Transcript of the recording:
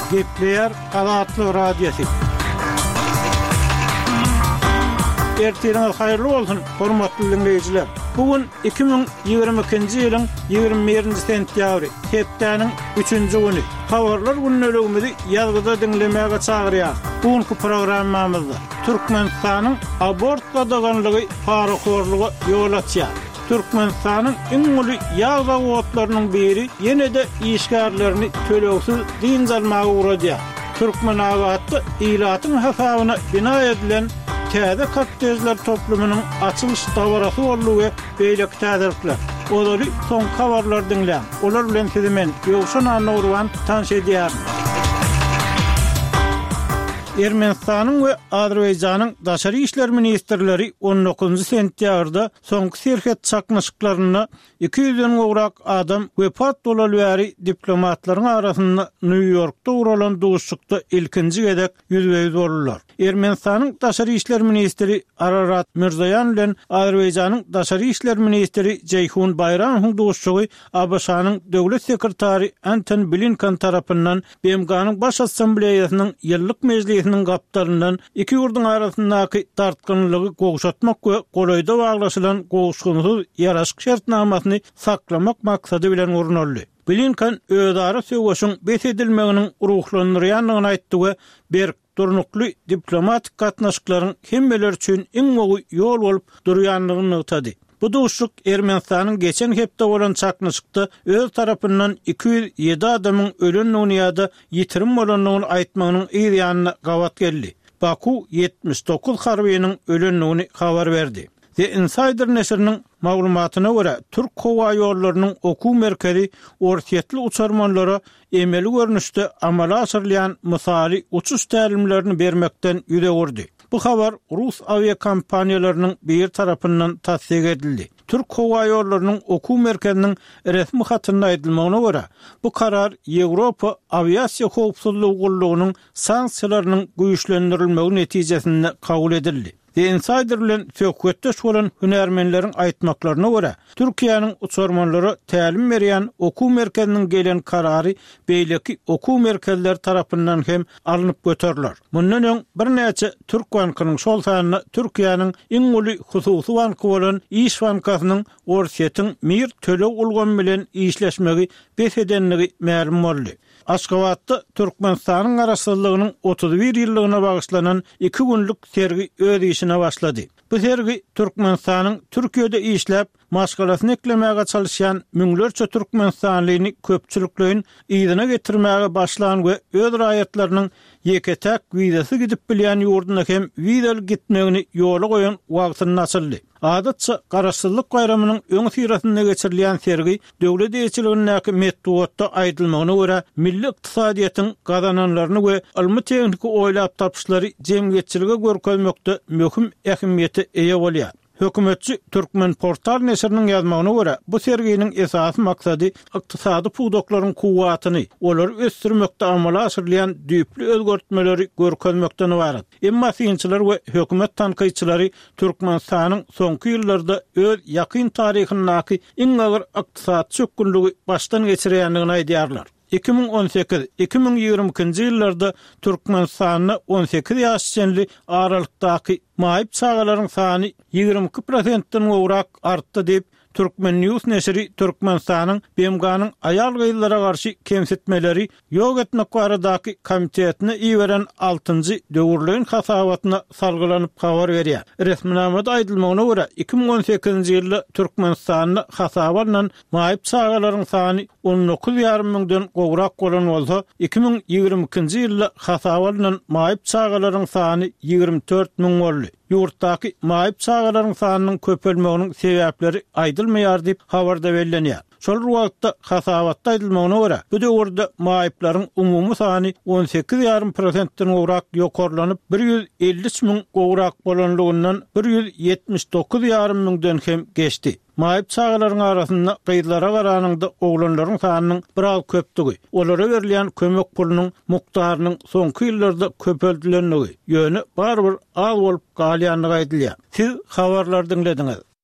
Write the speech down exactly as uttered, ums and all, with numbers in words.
Gepleyer Azatlyk Radiosu. Ertiňiz haýyrly bolsun, hormatly dinleýijiler. Bugün iki bin ýygrimi ikinji ýylyň ýygrimi birinji sentýabry, hepdeniň üçünji güni. Habarlar günnelegimizi ýazgyda dinlemäge çagyrýar. Bugünkü programmamyzda Türkmenistanyň abort gadaganlygy parakorlugy ýol açýar. Türkmenistanyň iň uly ýagda wagtlarynyň biri ýene-de işgärlerini tölegsiz din zalmagy uradýar. Türkmen awatly ilatyň hasabyna bina edilen täze kaptejler toplumynyň açylyş dawarasy bollugy beýle täzirler. Olary soň habarlar dinlän. Olar bilen sizi men Ýowşan Anurwan tanış edýär. Ermenistanyň we Azerbaýjanyň daşary işler ministrleri on dokuzunji sentýabrda soňky serhet çaknaşyklaryna iki ýüzden gowrak adam wepat bolaly diplomatlaryň arasynda New Yorkda uralan duşlukda ilkinji gedek ýüzbeýiz boldular. Ermenistanyň daşary işler ministri Ararat Mirzoyan bilen Azerbaýjanyň daşary işler ministri Ceyhun Bayramowyň duşlugy A B Ş'nyň döwlet sekretary Antony Blinken tarapyndan B M G'nyň baş assambleýasynyň ýyllyk mejlisiniň gapdaryndan iki ýurduň arasyndaky tartgynlygy gowşatmak we golaýda baglaşylan gowşgunsyz ýaraşyk şertnamasyny saklamak maksady bilen urunuldy. Blinken özara söwüşiň besedilmeginiň ruhlandyrýanlygyny aýtdy we bir durnukly diplomatik gatnaşyklaryň hemmeler üçin iň mogy ýol bolup durýanlygyny ýetdi. Bu duşluk Ermenistanyň geçen hepde bolan çaknaşykda öz tarapyndan iki ýüz ýedi adamyň ölenligini ýa-da ýitirim bolanlygyny aýtmagynyň ýa-da gawat geldi. Baku yetmiş dokuz harbynyň ölenligini habar berdi. The Insider näşriniň maglumatyna görä, Türk howa ýollarynyň okuw merkezi ortiýetli uçarmanlara emeli görnüşde amala asyrlayan mysaly uçuş tälimlerini bermekden ýüze urdy. Bu habar Rus aviakompaniýalarynyň bir tarapyndan tasdik edildi. Türk howa ýollarynyň okuw merkeziniň resmi hatynda aýdylmagyna görä, bu karar Ýewropa aviasiýa howpsuzlygy gullugynyň sanksiýalarynyň güýçlendirilmegi netijesinde kabul edildi. The Insider bilen söhbetdeş bolan hünärmenleriň aýtmaklaryna görä, Türkiýanyň uçarmanlary tälim berýän okuw merkeziniň gelen karary beýleki okuw merkezleri tarapyndan hem alınıp göteriler. Mundan öň bir näçe Türk bankynyň şol sanyna Türkiýanyň iň uly hususy banky bolan İş bankasynyň orsiýetiň mir töle ulgan bilen işleşmegi besedenligi ma'lum boldy. Aşgabatda Türkmenistanyň araçsyzlygynyň otuz bir ýyllygyna bagyşlanan iki günlük sergi öz işine başlady. Bu sergi Türkmenistanyň Türkiýede işläp maşgalasyny eklemäge çalışýan müňlerçe türkmenistanlyny köpçüliklerin ýygyna getirmäge başlan we öz raýatlarynyň ýeketäk wizasy gidip bilýän ýurduna hem wizaly gitmegini ýola goýan wagtyny açyldy. Adatça garaşsyzlyk bayramynyň öň sirasynda geçirilýän sergi döwlet ýetirliginiň metduatda aýdylmagyna görä milli ykdysadyýatyň gazananlaryny we ilmi tehnika oýlap tapyşlary jemgyýetçiligi görkezmekde möhüm ähmiýeti eýe bolýar. Hökümetçi Türkmen Portal näşriniň ýazmagyna görä, bu serginiň esasy maksady ykdysady puwdoklaryň kuwwatyny, olary ösdürmekde amala asyrlayan düýpli özgertmeleri görkezmekden ibaret. Emma synçylar we hökümet tanqyçylary Türkmenistanyň soňky ýyllarda öz ýakyn taryhynyň iň agyr ykdysady çökünligi başdan geçirýänligini aýdýarlar. iki bin on sekiz iki bin ýygrimi ikinji ýyllarda Türkmenistanyň on sekiz ýaşçynly aralykdaky maýyp çağalaryň sany ýygrimi iki prosentden gowrak artdy diýip Türkmen News näşri Türkmenistanyň B M G'nyň aýal gyýylara garşy kemsitmeleri ýok etmek baradaky komitetine iýeren altynjy döwürlüğün hasabatyna salgylanyp habar berýär. Resminamada aýdylmagyna görä iki bin on sekizinji ýylda Türkmenistanyň hasabatynyň maýyp çağalaryň sany on dokuz ýarym miňden gowrak bolan bolsa, iki bin ýygrimi ikinji ýylda hasabatynyň maýyp çağalaryň sany ýygrimi dört miň boldy. Ýurtdaky maýyp çağalaryň sanynyň köpelmeginiň sebäpleri aýdylmaýar diýip habarda bellenýär. Şol wagtda hasabatda aýdylmagyna görä, bu döwürde maýyplaryň umumy sany on sekiz ýarym prosentden gowrak ýokarlanyp bir ýüz elli üç miň gowrak bolanlygyndan bir ýüz ýetmiş dokuz ýarym miňden hem geçdi. Maýyp çağalaryň arasynda gyýlara garanyňda oglanlaryň sanynyň biraz köpdigi, olara berilýän kömek pulunyň mukdarynyň soňky ýyllarda köpeldilenligi ýöne barbyr az bolup galýanlygy aýdylýar. Siz habarlar dinlediňiz.